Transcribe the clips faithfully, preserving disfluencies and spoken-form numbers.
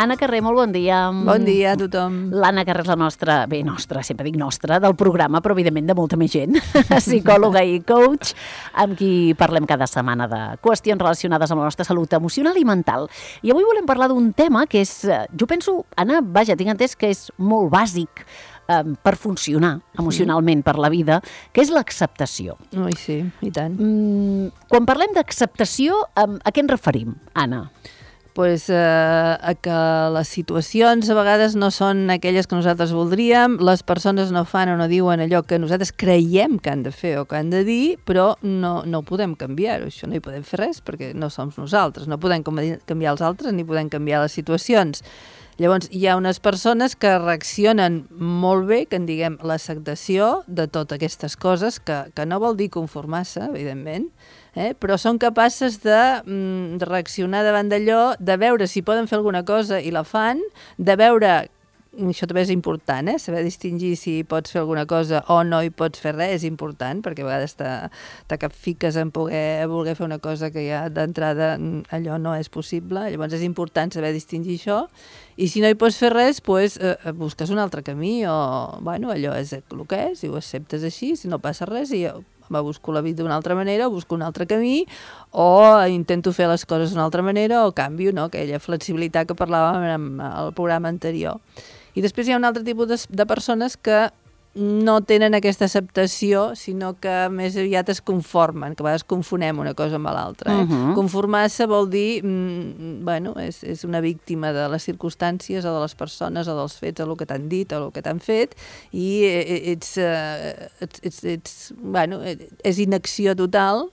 Anna Carrer, molt bon dia. Bon dia a tothom. L'Anna Carrer és la nostra, bé, nostra, sempre dic nostra, del programa, però evidentment de molta més gent, psicòloga i coach, amb qui parlem cada setmana de qüestions relacionades amb la nostra salut emocional i mental. I avui volem parlar d'un tema que és, jo penso, Anna, vaja, tinc entès que és molt bàsic eh, per funcionar emocionalment per la vida, que és l'acceptació. Ui, sí, i tant. Mm, quan parlem d'acceptació, eh, a què ens referim, Anna? Pues, eh, a que les situacions a vegades no són aquelles que nosaltres voldríem, les persones no fan o no diuen allò que nosaltres creiem que han de fer o que han de dir, però no, no ho podem canviar, això no hi podem fer res perquè no som nosaltres, no podem canviar els altres ni podem canviar les situacions. Llavors, hi ha unes persones que reaccionen molt bé, que en diguem l'acceptació de totes aquestes coses, que, que no vol dir conformar-se, evidentment, eh? Però són capaces de, mm, de reaccionar davant d'allò, de veure si poden fer alguna cosa i la fan, de veure, això també és important, eh? Saber distingir si pots fer alguna cosa o no hi pots fer res és important, perquè a vegades te, te capfiques en poder, voler fer una cosa que ja d'entrada allò no és possible, llavors és important saber distingir això, i si no hi pots fer res, pues, eh, busques un altre camí, o bueno, allò és el que és, i ho acceptes així, si no passa res, i me busco la vida d'una altra manera, o busco un altre camí, o intento fer les coses d'una altra manera, o canvio, no?, aquella flexibilitat que parlàvem al programa anterior. I després hi ha un altre tipus de, de persones que no tenen aquesta acceptació, sinó que més aviat es conformen, que a vegades confonem una cosa amb l'altra. Eh? Uh-huh. Conformar-se vol dir, mm, bueno, és, és una víctima de les circumstàncies o de les persones o dels fets o el que t'han dit o el que t'han fet, i ets, uh, ets, ets, ets, bueno, és inacció total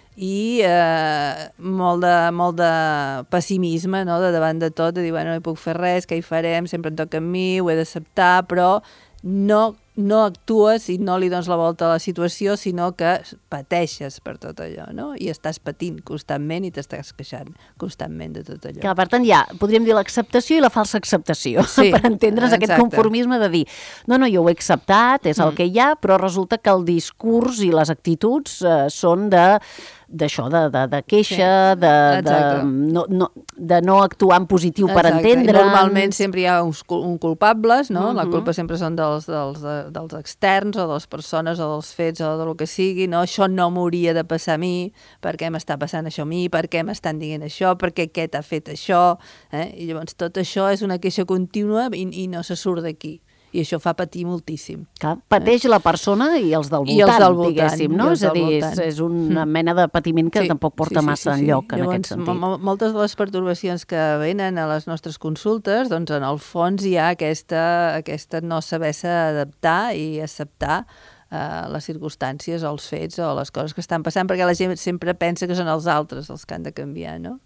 i eh, molt, de, molt de pessimisme, no?, de davant de tot, de dir, bueno, no hi puc fer res, què hi farem, sempre em toca a mi, ho he d'acceptar, però no, no actues i no li dones la volta a la situació, sinó que pateixes per tot allò, no? I estàs patint constantment i t'estàs queixant constantment de tot allò. Que, per tant, ja podríem dir l'acceptació i la falsa acceptació, sí, per entendre's aquest conformisme de dir, no, no, jo ho he acceptat, és el mm. que hi ha, però resulta que el discurs i les actituds eh, són de d'això, de, de, de queixa, sí, de, de, no, no, de no actuar en positiu per entendre. Normalment sempre hi ha uns, un culpables, no? Uh-huh. La culpa sempre són dels, dels, dels externs o de les persones o dels fets o del que sigui, no? Això no m'hauria de passar a mi, per què m'està passant això a mi, per què m'estan dient això, per què aquest ha fet això, eh? I llavors tot això és una queixa contínua i, i no se surt d'aquí. I això fa patir moltíssim. Clar, pateix la persona i els del voltant, I els del voltant, diguéssim, no? És a dir, és, és una mena de patiment que sí, tampoc porta sí, sí, massa sí, sí. enlloc en Llavors, aquest sentit. Moltes de les pertorbacions que venen a les nostres consultes, doncs en el fons hi ha aquesta, aquesta no saber-se adaptar i acceptar uh, les circumstàncies, els fets o les coses que estan passant, perquè la gent sempre pensa que són els altres els que han de canviar, no?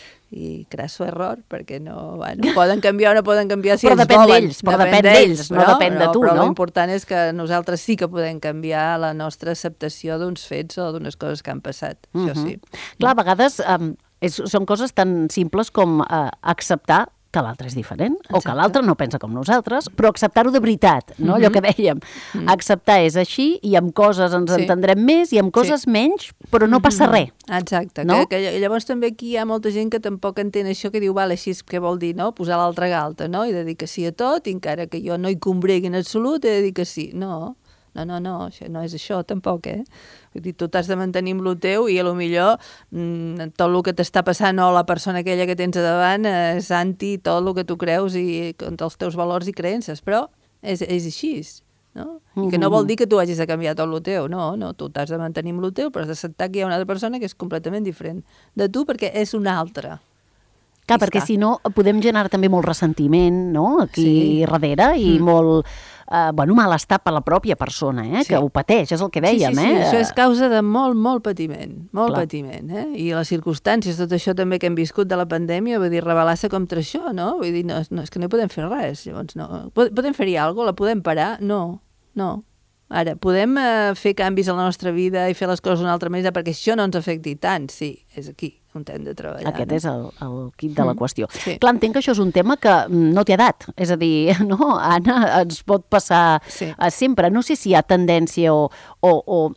I crasso error, perquè no, bueno, poden canviar o no poden canviar si però ells depèn volen. D'ells, però depèn d'ells, no però, depèn de tu, però, no? Però l'important és que nosaltres sí que podem canviar la nostra acceptació d'uns fets o d'unes coses que han passat, uh-huh. això sí. Clar, a vegades um, és, són coses tan simples com uh, acceptar que l'altre és diferent, Exacte. O que l'altre no pensa com nosaltres, però acceptar-ho de veritat, no? Uh-huh. Allò que dèiem. Uh-huh. Acceptar és així, i amb coses ens sí. entendrem més, i amb coses sí. menys, però no passa res. Exacte, no? que, que llavors també aquí hi ha molta gent que tampoc entén això, que diu, vale, així què vol dir, no? Posar l'altra galta, no? I de dir que sí a tot, i encara que jo no hi combregui en absolut, he de dir que sí. No, no, no, no, això no és això tampoc, eh? Vull dir, tu t'has de mantenir amb el teu i a lo millor mmm, tot el que t'està passant o la persona aquella que tens a davant és anti tot el que tu creus i contra els teus valors i creences, però és, és així, no? I que no vol dir que tu hagis de canviar tot el teu, no, no, tu t'has de mantenir amb el teu, però has d'acceptar que hi ha una altra persona que és completament diferent de tu perquè és una altra. Clar, perquè si no podem generar també molt ressentiment, no?, aquí sí. darrere, i mm. molt, eh, bueno, malestar per la pròpia persona, eh, sí. que ho pateix, és el que dèiem, sí, sí, sí. eh? Això és causa de molt, molt patiment, molt Clar. patiment, eh? I les circumstàncies, tot això també que hem viscut de la pandèmia, vull dir, rebel·lar-se contra això, no? Vull dir, no, no, és que no hi podem fer res, llavors no. Podem fer-hi alguna cosa? La podem parar? No, no. Ara, podem eh, fer canvis a la nostra vida i fer les coses d'una altra manera perquè això no ens afecti tant? Sí, és aquí on hem de treballar. Aquest no? és el, el kit de la qüestió. Mm, sí. Clar, entenc que això és un tema que no té edat, és a dir, no, Anna, ens pot passar sí. sempre. No sé si hi ha tendència o, o, o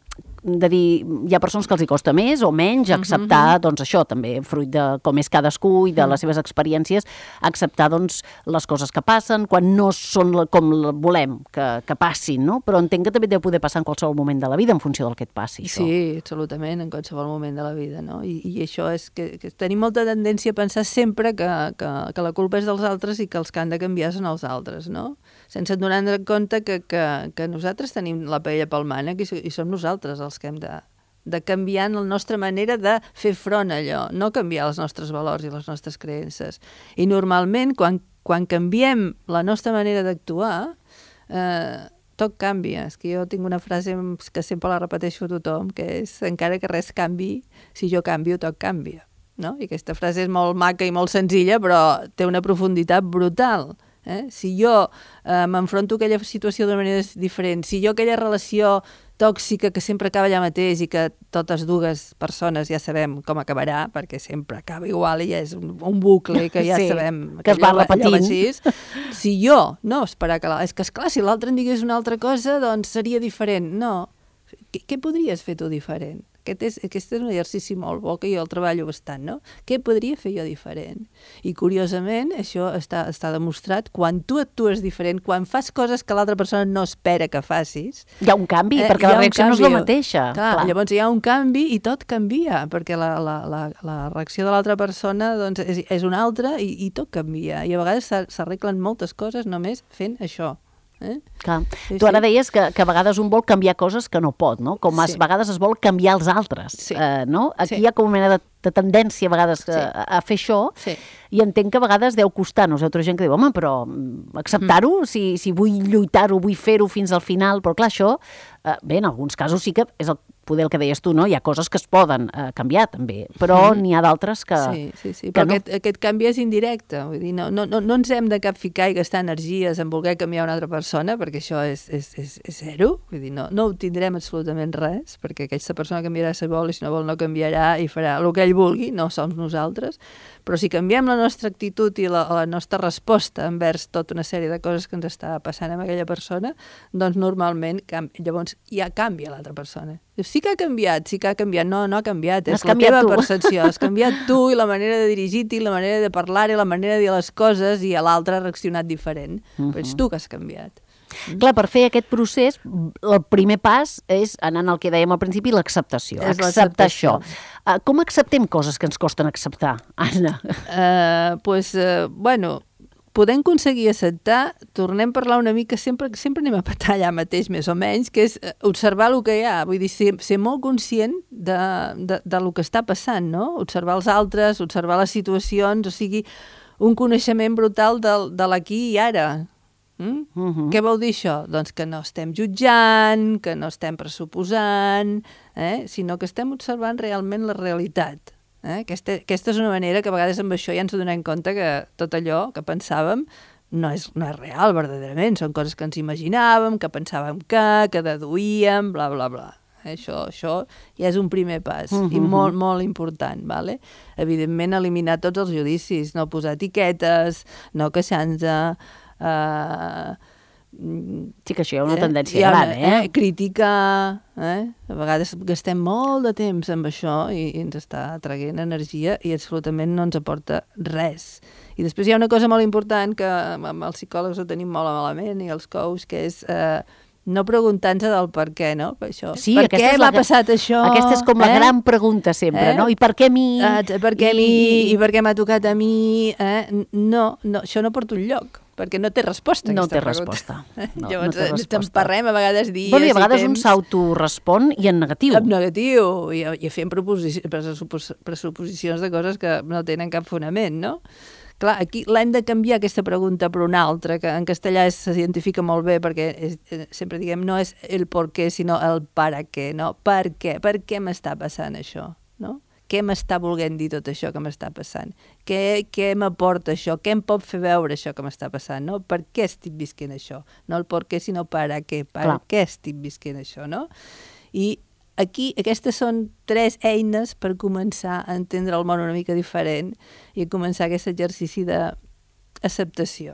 de dir, hi ha persones que els hi costa més o menys acceptar, uh-huh. doncs això, també, fruit de com és cadascú i de les seves experiències, acceptar, doncs, les coses que passen, quan no són com volem que, que passin, no? Però entenc que també deu poder passar en qualsevol moment de la vida en funció del que et passi, això. Sí, absolutament, en qualsevol moment de la vida, no? I, i això és que, que tenim molta tendència a pensar sempre que, que, que la culpa és dels altres i que els que han de canviar són els altres, no? Sense donar en compte que, que, que nosaltres tenim la paella pel mànec i, i som nosaltres els que hem de, de canviar la nostra manera de fer front a allò, no canviar els nostres valors i les nostres creences. I normalment, quan, quan canviem la nostra manera d'actuar, eh, tot canvia. És que jo tinc una frase que sempre la repeteixo a tothom, que és, encara que res canvi, si jo canvio, tot canvia. No? I aquesta frase és molt maca i molt senzilla, però té una profunditat brutal. Eh? Si jo eh, m'enfronto a aquella situació d'una manera diferent, si jo aquella relació tòxica que sempre acaba allà mateix i que totes dues persones ja sabem com acabarà, perquè sempre acaba igual i ja és un, un bucle que ja sí, sabem que es va repetint. Si jo, no, esperar que... La, és que esclar, si l'altre en digués una altra cosa, doncs seria diferent. No. Què, què podries fer tu diferent? Aquest és, aquest és un exercici molt bo, que jo el treballo bastant, no? Què podria fer jo diferent? I, curiosament, això està, està demostrat, quan tu actues diferent, quan fas coses que l'altra persona no espera que facis... Hi ha un canvi, eh, perquè la reacció no és la mateixa. Clar, clar. Llavors hi ha un canvi i tot canvia, perquè la, la, la, la reacció de l'altra persona doncs, és, és una altra i, i tot canvia. I a vegades s'arreglen moltes coses només fent això. Eh? Clar. Sí, tu ara sí. deies que, que a vegades un vol canviar coses que no pot, no? Com sí. a vegades es vol canviar els altres, sí. eh, no? Aquí sí. hi ha com una mena de, de tendència a vegades sí. a, a fer això sí. i entenc que a vegades deu costar-nos. Hi ha altra gent que diu, home, però acceptar-ho, mm. si, si vull lluitar-ho, vull fer-ho fins al final, però clar, això, eh, bé, en alguns casos sí que és el poder el que deies tu, no? Hi ha coses que es poden eh, canviar, també, però mm. n'hi ha d'altres que... Sí, sí, sí, però no. aquest, aquest canvi és indirecte, vull dir, no, no, no, no ens hem de capficar i gastar energies en voler canviar una altra persona, perquè això és, és, és, és zero, vull dir, no, no obtindrem absolutament res, perquè aquesta persona canviarà si vol i si no vol no canviarà i farà el que ell vulgui, no som nosaltres, però si canviem la nostra actitud i la, la nostra resposta envers tota una sèrie de coses que ens està passant amb aquella persona, doncs normalment, llavors ja canvia l'altra persona. Sí que ha canviat, sí que ha canviat. No, no ha canviat. És la teva tu. percepció. Has canviat tu i la manera de dirigir-t'hi, la manera de parlar i la manera de dir les coses i l'altre ha reaccionat diferent. Uh-huh. Però ets tu que has canviat. Mm. Clar, per fer aquest procés, el primer pas és, anant al que dèiem al principi, l'acceptació. Acceptar això. Uh, com acceptem coses que ens costen acceptar, Anna? Uh, pues, uh, bueno... podem aconseguir acceptar, tornem a parlar una mica, sempre, sempre anem a petar allà mateix, més o menys, que és observar el que hi ha, vull dir, ser, ser molt conscient de, de, de lo que està passant, no? Observar els altres, observar les situacions, o sigui, un coneixement brutal de, de l'aquí i ara. Mm? Uh-huh. Què vol dir això? Doncs que no estem jutjant, que no estem pressuposant, eh? Sinó que estem observant realment la realitat. Eh? Aquesta, aquesta és una manera que a vegades amb això ja ens donem compte que tot allò que pensàvem no és, no és real, verdaderament. Són coses que ens imaginàvem, que pensàvem que, que deduïem, bla, bla, bla. Això, això ja és un primer pas, uh-huh. i molt, molt important, vale? Evidentment, eliminar tots els judicis, no posar etiquetes, no queixar-nos... Eh, sí que això hi ha una tendència eh? gran, eh? eh? Criticar, eh? A vegades gastem molt de temps amb això i, i ens està traient energia i absolutament no ens aporta res. I després hi ha una cosa molt important que amb els psicòlegs ho tenim molt malament i els coaches, que és... Eh, no preguntant-se del per què, no? Per, això. Sí, per què m'ha passat això? Aquesta és com la eh? gran pregunta sempre, eh? no? I per què a mi? Ah, per què I... a mi? I per què m'ha tocat a mi? Eh? No, no, això no porta un lloc, perquè no té resposta. No té pregunta. resposta. No, Llavors no té ens emparrem a vegades dies bueno, i a vegades i un s'autorespon i en negatiu. En negatiu, i, i fent pressuposicions de coses que no tenen cap fonament, no? Clar, aquí l'hem de canviar aquesta pregunta per una altra, que en castellà s'identifica molt bé, perquè és, sempre diguem, no és el por què, sinó el para què, no? Per què? Per què m'està passant això, no? Què m'està volent dir tot això que m'està passant? Què, què m'aporta això? Què em pot fer veure això que m'està passant, no? Per què estic visquent això? No el por què, sinó para què? Per Clar. què estic visquent això, no? I aquí, aquestes són tres eines per començar a entendre el món una mica diferent i començar aquest exercici d'acceptació.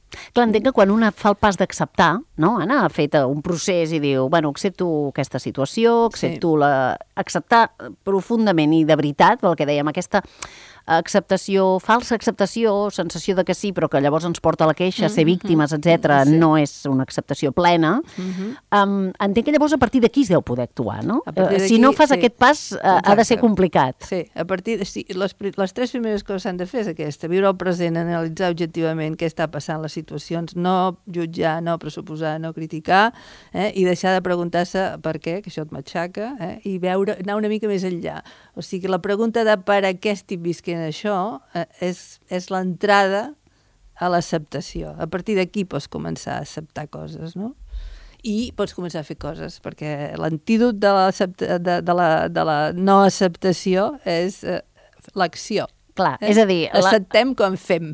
Clar, entenc que quan una fa el pas d'acceptar, no? Anna ha fet un procés i diu, bueno, accepto aquesta situació, accepto sí. la... acceptar profundament i de veritat, el que dèiem, aquesta acceptació, falsa acceptació, sensació de que sí, però que llavors ens porta a la queixa, mm-hmm. ser víctimes, etcètera, sí. no és una acceptació plena. Mm-hmm. um, entenc que llavors a partir d'aquí es deu poder actuar, no? Uh, si no fas sí. aquest pas, uh, ha de ser complicat. Sí, a partir de... Sí, les, les tres primeres coses s'han de fer és aquesta, viure el present, analitzar objectivament què està passant les situacions, no jutjar, no pressuposar, no criticar, eh, i deixar de preguntar-se per què, que això et matxaca, eh, i veure, anar una mica més enllà. O sigui, la pregunta de per a què estic visquent això eh, és, és l'entrada a l'acceptació. A partir d'aquí pots començar a acceptar coses, no? I pots començar a fer coses, perquè l'antídot de, de, de, la, de la no acceptació és eh, l'acció. Clar, eh? És a dir... Acceptem la... com fem.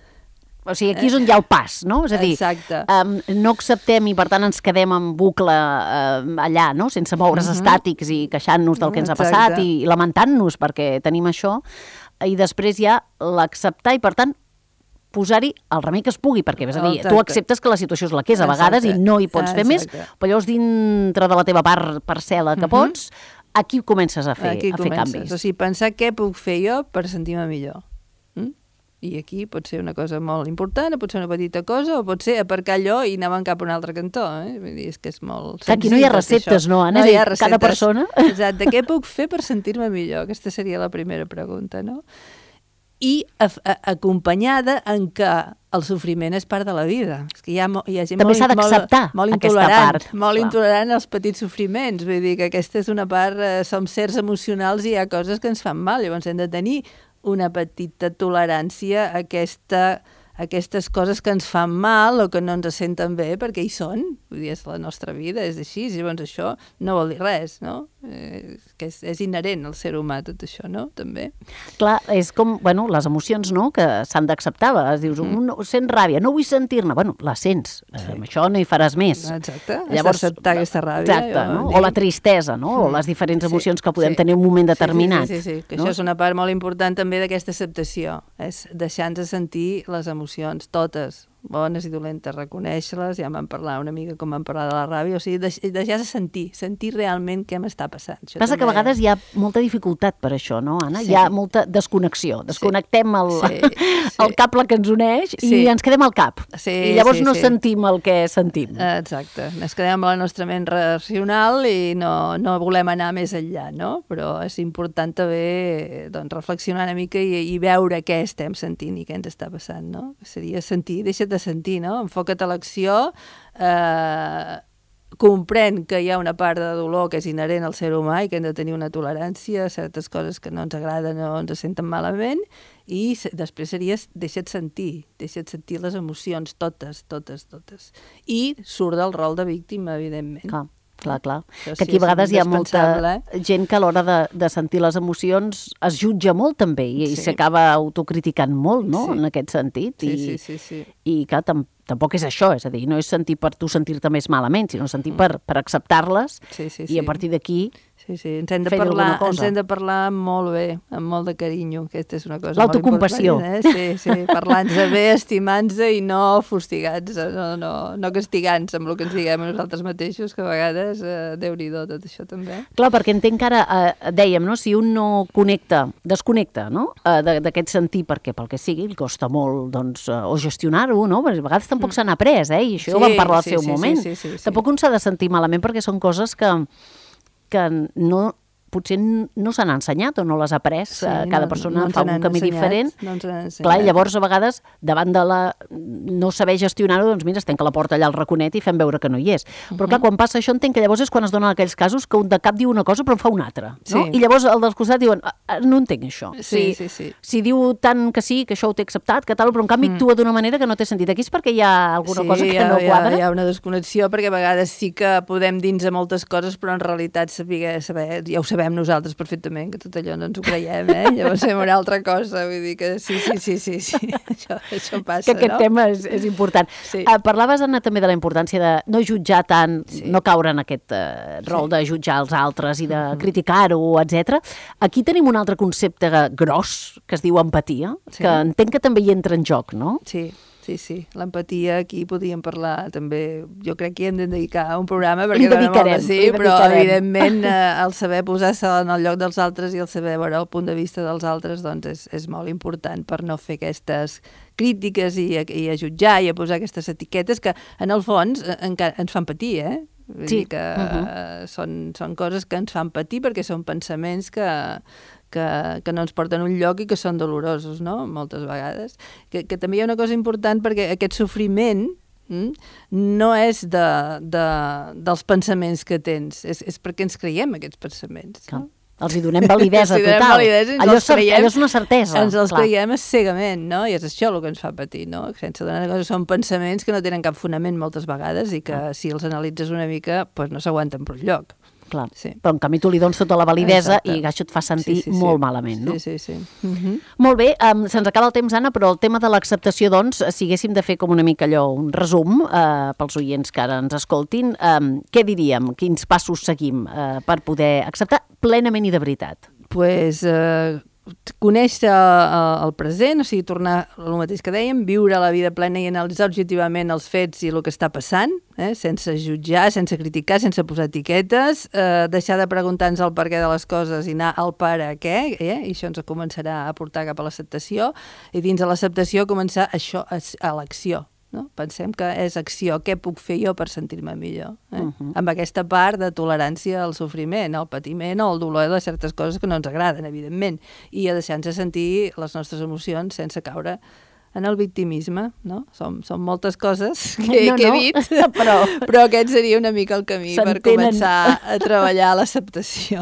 O sigui, aquí és on hi ha el pas, no? És a dir, um, no acceptem i per tant ens quedem en bucle uh, allà, no? Sense moure's uh-huh. estàtics i queixant-nos del que ens Exacte. ha passat i lamentant-nos perquè tenim això. I després hi ha l'acceptar i, per tant, posar-hi el remei que es pugui, perquè és a dir, Exacte. tu acceptes que la situació és la que és a vegades Exacte. i no hi pots Exacte. fer més, però llavors dintre de la teva part parcel·la que uh-huh. pots, aquí comences a fer, aquí a fer comences. canvis. O sigui, pensar què puc fer jo per sentir-me millor. Mm? I aquí pot ser una cosa molt important, pot ser una petita cosa, o pot ser aparcar allò i anar cap a un altre cantó. Eh? Vull dir, és que és molt senzill. Aquí no hi ha receptes, no, Anna? No hi ha receptes. Cada persona... Exacte. Què puc fer per sentir-me millor? Aquesta seria la primera pregunta, no? I a, a, acompanyada en què el sofriment és part de la vida. És que hi ha, hi ha gent També molt, s'ha d'acceptar molt, molt aquesta part. Molt Clar. intolerant als petits sofriments. Vull dir que aquesta és una part... Eh, som sers emocionals i hi ha coses que ens fan mal. Llavors hem de tenir una petita tolerància a aquesta, a aquestes coses que ens fan mal o que no ens senten bé, perquè hi són. Vull dir, és la nostra vida, és així. I llavors això no vol dir res, no? Eh, que és, és inherent al ser humà tot això, no? També. Clar, és com, bueno, les emocions, no?, que s'han d'acceptar. Es dius, mm. no, sent ràbia, no vull sentir-ne. Bueno, la sents. Sí. Eh, amb això no hi faràs més. Exacte. Llavors, acceptar aquesta ràbia. Exacte, no? O la tristesa, no? Mm. O les diferents emocions sí. que podem sí. tenir en un moment determinat. Sí, sí, sí, sí. Que no? Això és una part molt important també d'aquesta acceptació. És deixar-nos sentir les emocions, totes, bones i dolentes, reconèixer-les, ja vam parlar una mica com vam parlar de la ràbia, o sigui, deix, deixar-se sentir, sentir realment què m'està passant. Això Passa també... que a vegades hi ha molta dificultat per això, no, Anna? Sí. Hi ha molta desconnexió. Desconnectem el, sí. Sí. el cable que ens uneix sí. i ens quedem al cap. Sí, I llavors sí, no sí. sentim el que sentim. Exacte. Ens quedem amb la nostra ment racional i no, no volem anar més enllà, no? Però és important també doncs, reflexionar una mica i, i veure què estem sentint i què ens està passant, no? Seria sentir, deixa't de sentir, no? Enfoca't a l'acció, eh, comprèn que hi ha una part de dolor que és inherent al ser humà i que hem de tenir una tolerància a certes coses que no ens agraden o ens senten malament, i després seria deixa't sentir, deixa't sentir les emocions totes, totes, totes. I surt del rol de víctima, evidentment. Clar. Clar, clar. Això que sí, aquí a vegades hi ha molta eh? gent que a l'hora de, de sentir les emocions es jutja molt també i sí. s'acaba autocriticant molt, no?, sí. en aquest sentit. Sí, I, sí, sí, sí. I clar, tam tampoc és això, és a dir, no és sentir per tu sentir-te més malament, sinó sentir mm. per, per acceptar-les sí, sí, i sí. a partir d'aquí Sí, sí, ens hem de parlar, ens hem de parlar molt bé, amb molt de carinyo, aquesta és una cosa molt important. L'autocompassió. Eh? Sí, sí, parlant-nos bé, estimant-nos i no fustigants, no, no, no castigants amb el que ens diguem a nosaltres mateixos, que a vegades, eh, Déu-n'hi-do, tot això també. Clar, perquè entenc que ara, eh, dèiem, no? Si un no connecta, desconnecta, no?, eh, d'aquest sentir, perquè pel que sigui, li costa molt, doncs, eh, o gestionar-ho, no?, perquè a vegades tampoc mm. se n'ha après, eh, i això sí, ho vam parlar al sí, seu sí, moment. Sí, sí, sí, sí. Tampoc un s'ha de sentir malament perquè són coses que que no, potser no s'han ensenyat o no les ha après, sí, cada persona no, no fa un camí ensenyat, diferent. No ens han ensenyat. Clar, i llavors a vegades davant de la no saber gestionar-ho, doncs mira, es tanca la porta allà al raconet i fem veure que no hi és. Uh-huh. Però clar, quan passa això entenc que llavors és quan es donen aquells casos que un de cap diu una cosa però en fa una altra, no? Sí. I llavors el dels costats diuen, ah, no entenc això. Sí, si, sí, sí. Si diu tant que sí, que això ho té acceptat, que tal, però en canvi mm. actua d'una manera que no té sentit. Aquí és perquè hi ha alguna sí, cosa que ha, no quadra. Hi ha, hi ha una desconnexió perquè a vegades sí que podem dins de moltes coses, però en realitat saber, saber, ja ho sabem nosaltres perfectament, que tot allò no ens ho creiem, eh? Llavors fem una altra cosa, vull dir que sí, sí, sí, sí, sí. Això, això passa, que aquest no? tema és, és important. Sí. Uh, parlaves, Anna, també de la importància de no jutjar tant, sí. no caure en aquest uh, rol sí. de jutjar els altres i de uh-huh. criticar-ho, etcètera. Aquí tenim un altre concepte gros, que es diu empatia, sí. que entenc que també hi entra en joc, no? Sí. Sí, sí, l'empatia aquí podríem parlar també, jo crec que hi hem de dedicar un programa perquè li dedicarem, sí, li però dedicarem. evidentment eh, el saber posar-se en el lloc dels altres i el saber veure el punt de vista dels altres doncs és, és molt important per no fer aquestes crítiques i a, i a jutjar i a posar aquestes etiquetes que en el fons encara ens fan patir, eh? Vull sí. dir que uh-huh. uh, són, són coses que ens fan patir perquè són pensaments que, que, que no ens porten a un lloc i que són dolorosos, no?, moltes vegades. Que, que també hi ha una cosa important perquè aquest sofriment mm, no és de, de, dels pensaments que tens, és, és perquè ens creiem aquests pensaments, no? Els hi donem validesa sí, donem total. Validesa, allò, cer- creiem, allò és una certesa. Ens els clar. creiem cegament, no? I és això el que ens fa patir, no? Sense donar cosa, són pensaments que no tenen cap fonament moltes vegades i que ah. si els analitzes una mica pues no s'aguanten per un lloc. Clar. Sí. Però en canvi tu li dones tota la validesa Exacte. i això et fa sentir sí, sí, sí. molt malament, no? Sí, sí, sí. Uh-huh. Molt bé, um, se'ns acaba el temps, Anna, però el tema de l'acceptació, doncs, si haguéssim de fer com una mica allò, un resum uh, pels oients que ara ens escoltin, um, què diríem? Quins passos seguim uh, per poder acceptar plenament i de veritat? Pues, eh, conèixer uh, el present, o sigui, tornar el mateix que dèiem, viure la vida plena i analitzar objectivament els fets i el que està passant, eh, sense jutjar, sense criticar, sense posar etiquetes, eh, deixar de preguntar-nos el per què de les coses i anar al per a què, eh, i això ens començarà a portar cap a l'acceptació, i dins de l'acceptació començar això a, a l'acció. No? Pensem que és acció, què puc fer jo per sentir-me millor? Eh? Uh-huh. Amb aquesta part de tolerància al sofriment, al patiment o al dolor de certes coses que no ens agraden, evidentment, i a deixar-nos sentir les nostres emocions sense caure en el victimisme, no? Som, són moltes coses que, no, que he no, dit, però... però aquest seria una mica el camí per començar a treballar l'acceptació.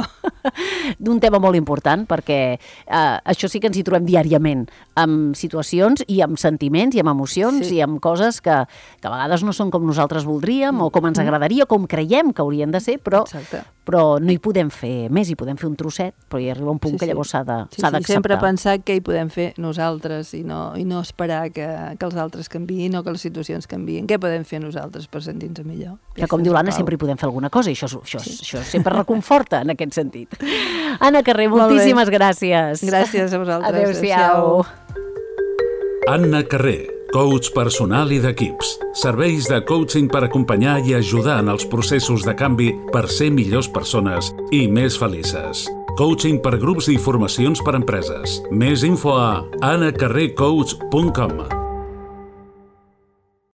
D'un tema molt important, perquè eh, això sí que ens hi trobem diàriament, amb situacions i amb sentiments i amb emocions sí. i amb coses que, que a vegades no són com nosaltres voldríem mm. o com ens agradaria, com creiem que haurien de ser, però, però no hi podem fer més, hi podem fer un trosset, però hi arriba un punt sí, que llavors s'ha d'acceptar. Sí, sí, sempre pensar què hi podem fer nosaltres i no, i no esperar que, que els altres canviïn o que les situacions canviïn. Què podem fer nosaltres per sentir-nos millor? Que com diu l'Anna, sempre hi podem fer alguna cosa i això, això, sí. això sempre reconforta en aquest sentit. Anna Carré, moltíssimes gràcies. Gràcies a vosaltres. Adéu-siau. Anna Carré, coach personal i d'equips. Serveis de coaching per acompanyar i ajudar en els processos de canvi per ser millors persones i més felices. Coaching per grups i formacions per empreses. Més info a anna carré coach punt com.